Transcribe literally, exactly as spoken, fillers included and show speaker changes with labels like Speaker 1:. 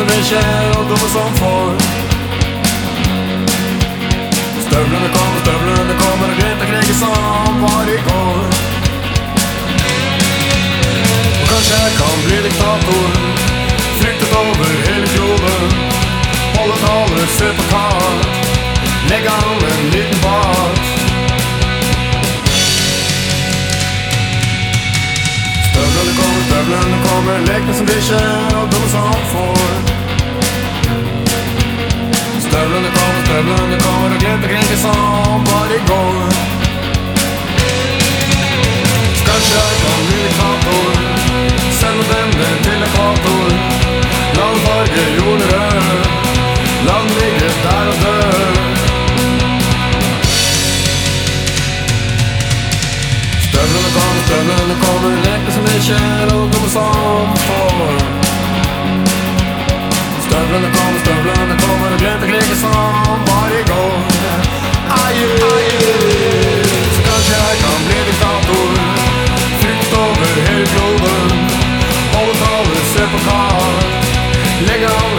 Speaker 1: som ikke og dumme som får. Støvlene kommer, støvlene kommer og greit og kriget som var i går. Og kanskje jeg kan bli diktator, fryktet over hele kloden. Holde taler, se på kart, legge an en liten bart. Støvlene kommer, støvlene kommer, lekene som bikkje og dumme som får. Støvlene kommer, støvlene kommer og greit og kriget som var i går. Kanskje jeg kan bli diktator, sende denne til ekvator. La den farge jorden rød, la den ligge der og dø. Støvlene kommer, støvlene kommer, lekene som ikke og dumme som får. Støvlene kommer, støvlene kommer og greit og kriget som var i går. Aie, aie. Så kanskje jeg kan bli diktator, frykt over hele kloden. Holde taler, se på kart, legge an